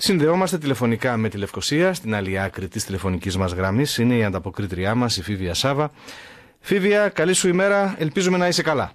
Συνδεόμαστε τηλεφωνικά με τη Λευκοσία, στην άλλη άκρη της τηλεφωνικής μας γραμμής. Είναι η ανταποκρίτριά μας, η Φίβια Σάβα. Φίβια, καλή σου ημέρα, ελπίζουμε να είσαι καλά.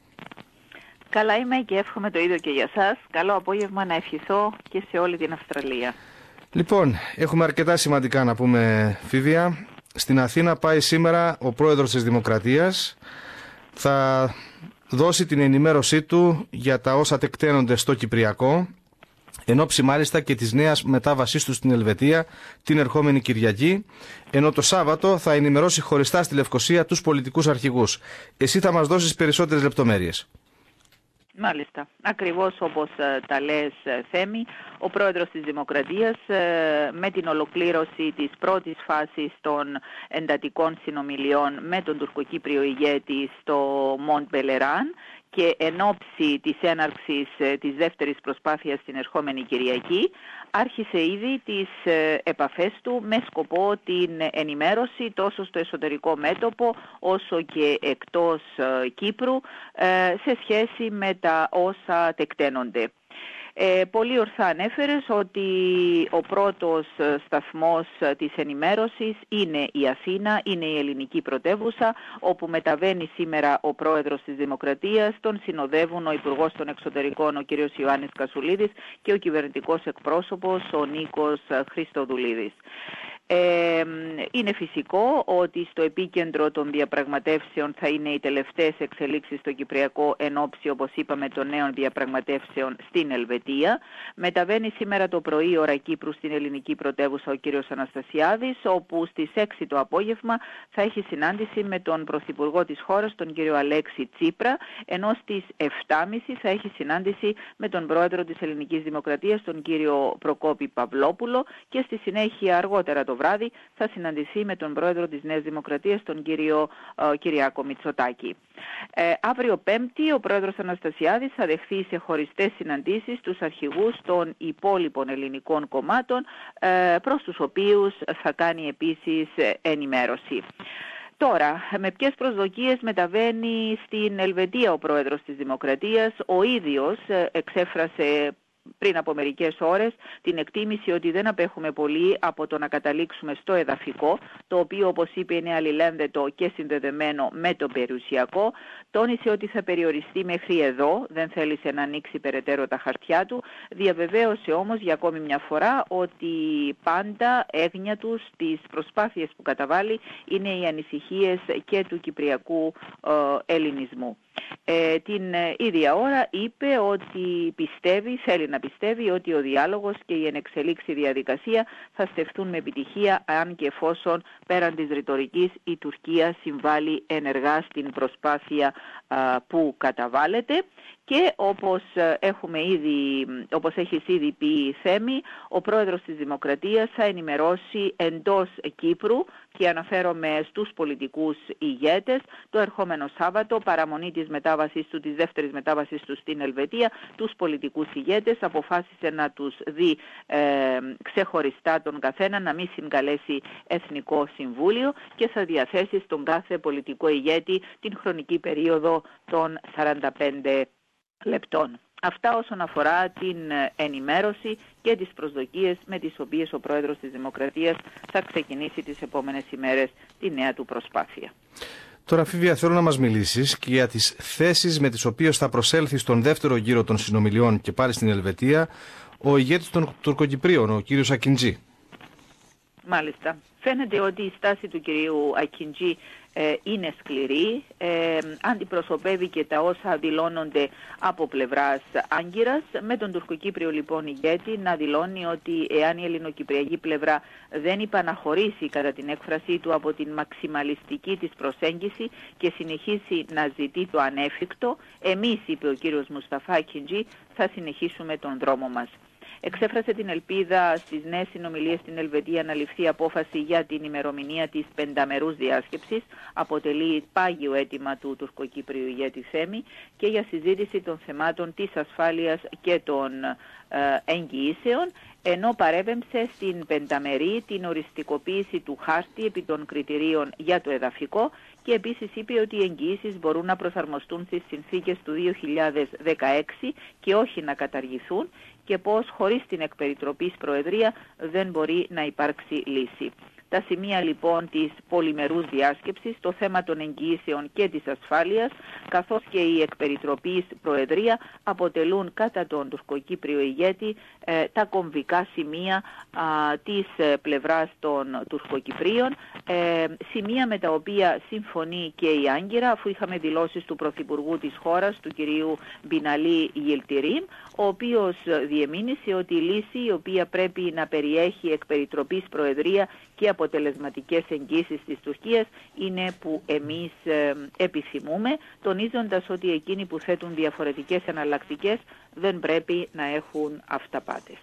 Καλά είμαι και εύχομαι το ίδιο και για σας. Καλό απόγευμα να ευχηθώ και σε όλη την Αυστραλία. Λοιπόν, έχουμε αρκετά σημαντικά να πούμε, Φίβια. Στην Αθήνα πάει σήμερα ο πρόεδρος της Δημοκρατίας. Θα δώσει την ενημέρωσή του για τα όσα τεκταίνονται στο Κυπριακό, εν ώψη μάλιστα και της νέας μετάβασής του στην Ελβετία την ερχόμενη Κυριακή, ενώ το Σάββατο θα ενημερώσει χωριστά στη Λευκοσία τους πολιτικούς αρχηγούς. Εσύ θα μας δώσεις περισσότερες λεπτομέρειες. Μάλιστα. Ακριβώς όπως τα λες, Θέμη, ο πρόεδρος της Δημοκρατίας με την ολοκλήρωση της πρώτης φάσης των εντατικών συνομιλιών με τον τουρκοκύπριο ηγέτη στο Μοντ Μπελεράν και εν ώψη της έναρξης της δεύτερης προσπάθειας την ερχόμενη Κυριακή, άρχισε ήδη τις επαφές του με σκοπό την ενημέρωση τόσο στο εσωτερικό μέτωπο όσο και εκτός Κύπρου σε σχέση με τα όσα τεκταίνονται. Πολύ ορθά ανέφερες ότι ο πρώτος σταθμός της ενημέρωσης είναι η Αθήνα, είναι η ελληνική πρωτεύουσα, όπου σήμερα ο πρόεδρος της Δημοκρατίας, τον συνοδεύουν ο Υπουργός των Εξωτερικών, ο κ. Ιωάννης Κασουλίδης, και ο κυβερνητικός εκπρόσωπος, ο Νίκος Χριστοδουλίδης. Είναι φυσικό ότι στο επίκεντρο των διαπραγματεύσεων θα είναι οι τελευταίες εξελίξεις στο Κυπριακό εν ώψη, όπως είπαμε, των νέων διαπραγματεύσεων στην Ελβετία. Μεταβαίνει σήμερα το πρωί ώρα Κύπρου στην ελληνική πρωτεύουσα ο κύριος Αναστασιάδης, όπου στις 6 το απόγευμα θα έχει συνάντηση με τον Πρωθυπουργό της χώρας, τον κύριο Αλέξη Τσίπρα, ενώ στις 7.30 θα έχει συνάντηση με τον Πρόεδρο της Ελληνικής Δημοκρατίας, τον κύριο Προκόπη Παυλόπουλο, και στη συνέχεια αργότερα το βράδυ θα συναντηθεί με τον πρόεδρο της Νέας Δημοκρατίας, τον κύριο Κυριάκο Μητσοτάκη. Αύριο Πέμπτη ο πρόεδρος Αναστασιάδης θα δεχθεί σε χωριστές συναντήσεις τους αρχηγούς των υπόλοιπων ελληνικών κομμάτων, προς τους οποίους θα κάνει επίσης ενημέρωση. Τώρα, με ποιες προσδοκίες μεταβαίνει στην Ελβετία ο πρόεδρος της Δημοκρατίας? Ο ίδιος εξέφρασε πριν από μερικές ώρες την εκτίμηση ότι δεν απέχουμε πολύ από το να καταλήξουμε στο εδαφικό, το οποίο, όπως είπε, είναι αλληλένδετο και συνδεδεμένο με το περιουσιακό. Τόνισε ότι θα περιοριστεί μέχρι εδώ, δεν θέλησε να ανοίξει περαιτέρω τα χαρτιά του. Διαβεβαίωσε όμως για ακόμη μια φορά ότι πάντα έγνοια του στις προσπάθειες που καταβάλει είναι οι ανησυχίες και του κυπριακού ελληνισμού. Την ίδια ώρα είπε ότι θέλει να πιστεύει ότι ο διάλογος και η ενεξελίξη διαδικασία θα στεφθούν με επιτυχία, αν και εφόσον πέραν της ρητορικής η Τουρκία συμβάλλει ενεργά στην προσπάθεια που καταβάλλεται. Και όπως έχεις ήδη πει, Θέμη, ο πρόεδρος της Δημοκρατίας θα ενημερώσει εντός Κύπρου, και αναφέρομαι στους πολιτικούς ηγέτες, το ερχόμενο Σάββατο, παραμονή της δεύτερης μετάβασης του στην Ελβετία, τους πολιτικούς ηγέτες. Αποφάσισε να τους δει ξεχωριστά τον καθένα, να μην συγκαλέσει Εθνικό Συμβούλιο, και θα διαθέσει στον κάθε πολιτικό ηγέτη την χρονική περίοδο των 45 λεπτών. Αυτά όσον αφορά την ενημέρωση και τις προσδοκίες με τις οποίες ο πρόεδρος της Δημοκρατίας θα ξεκινήσει τις επόμενες ημέρες τη νέα του προσπάθεια. Τώρα, Φίβια, θέλω να μας μιλήσεις και για τις θέσεις με τις οποίες θα προσέλθει στον δεύτερο γύρο των συνομιλιών και πάλι στην Ελβετία ο ηγέτης των Τουρκοκυπρίων, ο κύριος Ακιντζή. Μάλιστα. Φαίνεται ότι η στάση του κυρίου Ακιντζή είναι σκληρή, αντιπροσωπεύει και τα όσα δηλώνονται από πλευράς Άγκυρας, με τον τουρκοκύπριο λοιπόν ηγέτη να δηλώνει ότι εάν η ελληνοκυπριακή πλευρά δεν υπαναχωρήσει, κατά την έκφρασή του, από την μαξιμαλιστική της προσέγγιση και συνεχίσει να ζητεί το ανέφικτο, εμείς, είπε ο κύριος Μουσταφά Ακιντζή, θα συνεχίσουμε τον δρόμο μας. Εξέφρασε την ελπίδα στις νέες συνομιλίες στην Ελβετία να ληφθεί απόφαση για την ημερομηνία της πενταμερούς διάσκεψης. Αποτελεί πάγιο αίτημα του τουρκοκύπριου ηγέτη Θέμη, και για συζήτηση των θεμάτων της ασφάλειας και των εγγυήσεων, ενώ παρέβεμψε στην πενταμερή την οριστικοποίηση του χάρτη επί των κριτηρίων για το εδαφικό, και επίσης είπε ότι οι εγγυήσεις μπορούν να προσαρμοστούν στις συνθήκες του 2016 και όχι να καταργηθούν, και πώς χωρίς την εκπεριτροπής Προεδρία δεν μπορεί να υπάρξει λύση. Τα σημεία λοιπόν της πολυμερούς διάσκεψης, το θέμα των εγγυήσεων και της ασφάλειας, καθώς και η εκπεριτροπής Προεδρία αποτελούν κατά τον τουρκοκύπριο ηγέτη τα κομβικά σημεία της πλευράς των Τουρκοκυπρίων, σημεία με τα οποία συμφωνεί και η Άγκυρα, αφού είχαμε δηλώσεις του Πρωθυπουργού της χώρας, του κυρίου Μπιναλή Γιλτιρίμ, ο οποίος διεμήνυσε ότι η λύση, η οποία πρέπει να περιέχει εκπεριτροπής Προεδρία και αποτελεσματικές εγγύσεις της Τουρκίας, είναι που εμείς επιθυμούμε, τονίζοντας ότι εκείνοι που θέτουν διαφορετικές εναλλακτικές δεν πρέπει να έχουν αυταπάτες.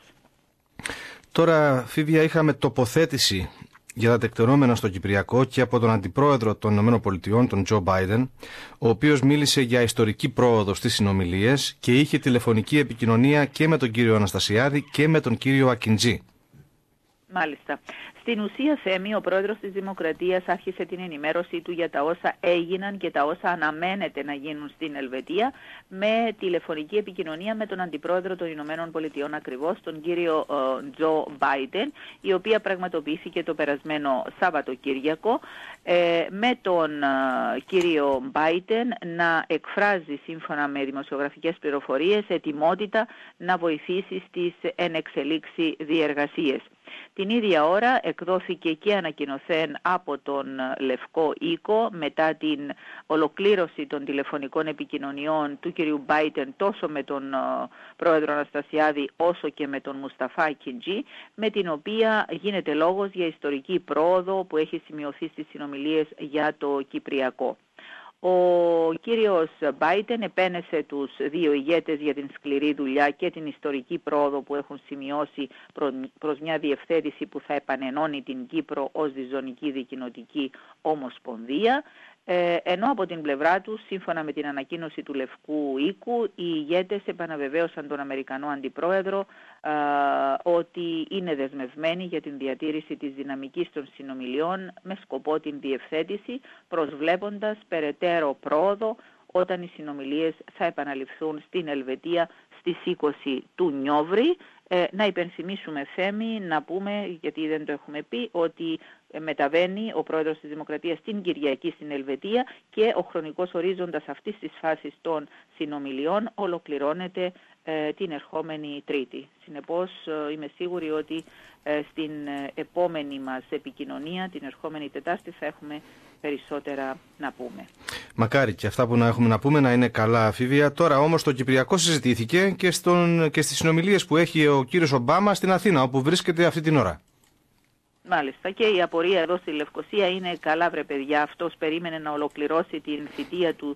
Τώρα, Φίβια, είχαμε τοποθέτηση για τα τεκτενόμενα στο Κυπριακό και από τον Αντιπρόεδρο των ΗΠΑ, τον Τζο Μπάιντεν, ο οποίος μίλησε για ιστορική πρόοδο στις συνομιλίες και είχε τηλεφωνική επικοινωνία και με τον κύριο Αναστασιάδη και με τον κύριο Ακιντζή. Μάλιστα. Στην ουσία, Θέμη, ο πρόεδρος της Δημοκρατίας άρχισε την ενημέρωσή του για τα όσα έγιναν και τα όσα αναμένεται να γίνουν στην Ελβετία με τηλεφωνική επικοινωνία με τον Αντιπρόεδρο των Ηνωμένων Πολιτειών ακριβώς, τον κύριο Τζο Μπάιντεν, η οποία πραγματοποιήθηκε το περασμένο Σαββατοκύριακο, με τον κύριο Μπάιντεν να εκφράζει, σύμφωνα με δημοσιογραφικές πληροφορίες, ετοιμότητα να βοηθήσει στις ενεξελίξει διεργασίες. Την ίδια ώρα εκδόθηκε και ανακοινωθέν από τον Λευκό Οίκο μετά την ολοκλήρωση των τηλεφωνικών επικοινωνιών του κ. Μπάιντεν τόσο με τον πρόεδρο Αναστασιάδη όσο και με τον Μουσταφά Ακιντζή, με την οποία γίνεται λόγος για ιστορική πρόοδο που έχει σημειωθεί στις συνομιλίες για το Κυπριακό. Ο κύριος Μπάιντεν επένεσε τους δύο ηγέτες για την σκληρή δουλειά και την ιστορική πρόοδο που έχουν σημειώσει προς μια διευθέτηση που θα επανενώνει την Κύπρο ως διζωνική δικοινοτική ομοσπονδία, ενώ από την πλευρά τους, σύμφωνα με την ανακοίνωση του Λευκού Οίκου, οι ηγέτες επαναβεβαίωσαν τον Αμερικανό Αντιπρόεδρο ότι είναι δεσμευμένοι για την διατήρηση της δυναμικής των συνομιλιών με σκοπό την διευθέτηση, προσβλέποντας περαιτέρω πρόοδο όταν οι συνομιλίες θα επαναληφθούν στην Ελβετία στις 20 του Νιόβρη. Να υπενθυμίσουμε, Θέμη, να πούμε, γιατί δεν το έχουμε πει, ότι μεταβαίνει ο πρόεδρος της Δημοκρατίας την Κυριακή στην Ελβετία και ο χρονικός ορίζοντας αυτής της φάσης των συνομιλιών ολοκληρώνεται την ερχόμενη Τρίτη. Συνεπώς, είμαι σίγουρη ότι στην επόμενη μας επικοινωνία, την ερχόμενη Τετάρτη, θα έχουμε περισσότερα να πούμε. Μακάρι και αυτά που να έχουμε να πούμε να είναι καλά, Φίβια. Τώρα όμως το Κυπριακό συζητήθηκε και στις συνομιλίες που έχει ο κύριος Ομπάμα στην Αθήνα, όπου βρίσκεται αυτή την ώρα. Μάλιστα, και η απορία εδώ στη Λευκοσία είναι καλά, βρε παιδιά, αυτός περίμενε να ολοκληρώσει την θητεία του,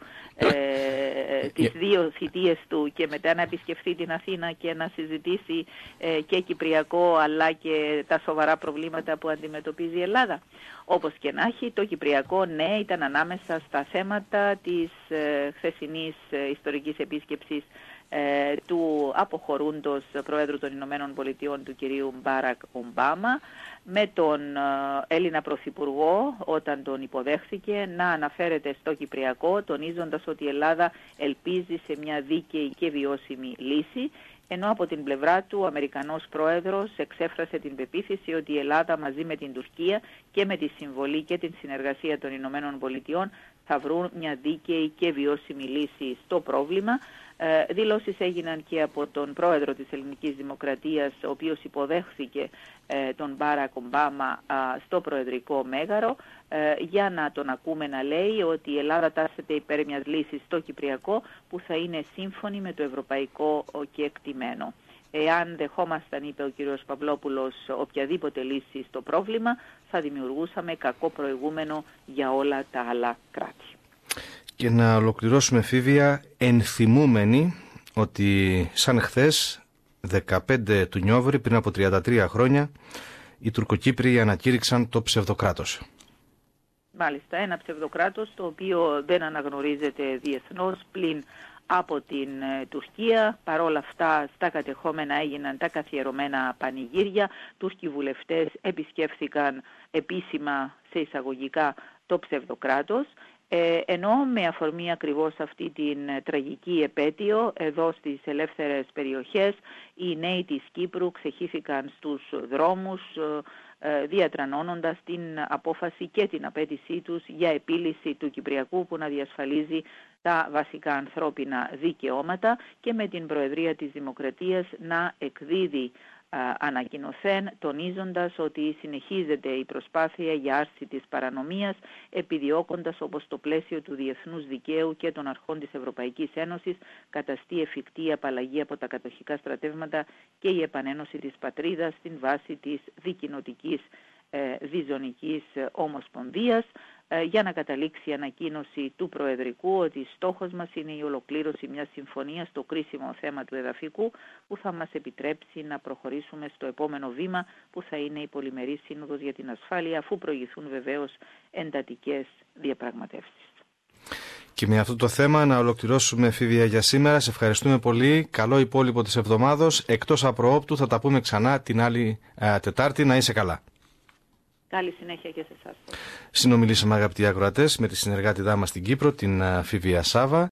τις δύο θητείες του και μετά να επισκεφθεί την Αθήνα και να συζητήσει και Κυπριακό αλλά και τα σοβαρά προβλήματα που αντιμετωπίζει η Ελλάδα. Όπως και να έχει, το Κυπριακό, ναι, ήταν ανάμεσα στα θέματα της χθεσινής ιστορικής επίσκεψης του αποχωρούντος Προέδρου των Ηνωμένων Πολιτειών, του κυρίου Μπάρακ Ομπάμα, με τον Έλληνα Πρωθυπουργό όταν τον υποδέχθηκε να αναφέρεται στο Κυπριακό, τονίζοντας ότι η Ελλάδα ελπίζει σε μια δίκαιη και βιώσιμη λύση, ενώ από την πλευρά του ο Αμερικανός Πρόεδρος εξέφρασε την πεποίθηση ότι η Ελλάδα μαζί με την Τουρκία και με τη συμβολή και την συνεργασία των Ηνωμένων Πολιτειών θα βρουν μια δίκαιη και βιώσιμη λύση στο πρόβλημα. Δηλώσεις έγιναν και από τον πρόεδρο της Ελληνικής Δημοκρατίας, ο οποίος υποδέχθηκε τον Μπάρακ Ομπάμα στο προεδρικό μέγαρο, για να τον ακούμε να λέει ότι η Ελλάδα τάσσεται υπέρ μιας λύσης στο Κυπριακό που θα είναι σύμφωνη με το ευρωπαϊκό κεκτημένο. Εάν δεχόμασταν, είπε ο κ. Παυλόπουλος, οποιαδήποτε λύση στο πρόβλημα, θα δημιουργούσαμε κακό προηγούμενο για όλα τα άλλα κράτη. Και να ολοκληρώσουμε, Φίβια, ενθυμούμενοι ότι σαν χθες, 15 του Νιόβρη, πριν από 33 χρόνια, οι Τουρκοκύπριοι ανακήρυξαν το ψευδοκράτος. Μάλιστα, ένα ψευδοκράτος το οποίο δεν αναγνωρίζεται διεθνώς πλην από την Τουρκία. Παρόλα αυτά, στα κατεχόμενα έγιναν τα καθιερωμένα πανηγύρια. Τούρκοι βουλευτές επισκέφθηκαν επίσημα, σε εισαγωγικά, το ψευδοκράτος. Ενώ με αφορμή ακριβώς αυτή την τραγική επέτειο, εδώ στις ελεύθερες περιοχές, οι νέοι της Κύπρου ξεχύθηκαν στους δρόμους, διατρανώνοντας την απόφαση και την απέτησή τους για επίλυση του Κυπριακού που να διασφαλίζει τα βασικά ανθρώπινα δικαιώματα και με την Προεδρία της Δημοκρατίας να εκδίδει ανακοινωθέν, τονίζοντας ότι συνεχίζεται η προσπάθεια για άρση της παρανομίας, επιδιώκοντας όπως το πλαίσιο του διεθνούς δικαίου και των αρχών της Ευρωπαϊκής Ένωσης καταστεί εφικτή η απαλλαγή από τα κατοχικά στρατεύματα και η επανένωση της πατρίδας στην βάση της δικοινοτικής διζωνικής ομοσπονδίας, για να καταλήξει η ανακοίνωση του Προεδρικού ότι στόχος μας είναι η ολοκλήρωση μιας συμφωνίας στο κρίσιμο θέμα του εδαφικού που θα μας επιτρέψει να προχωρήσουμε στο επόμενο βήμα που θα είναι η Πολυμερή Σύνοδος για την Ασφάλεια, αφού προηγηθούν βεβαίως εντατικές διαπραγματεύσεις. Και με αυτό το θέμα να ολοκληρώσουμε, Φίβια, για σήμερα. Σε ευχαριστούμε πολύ. Καλό υπόλοιπο της εβδομάδος. Εκτός απροόπτου θα τα πούμε ξανά την άλλη Τετάρτη. Να είσαι καλά. Καλή συνέχεια και σε εσάς. Συνομιλήσαμε, αγαπητοί ακροατές, με τη συνεργάτηδά μας στην Κύπρο, την Φίβια Σάβα.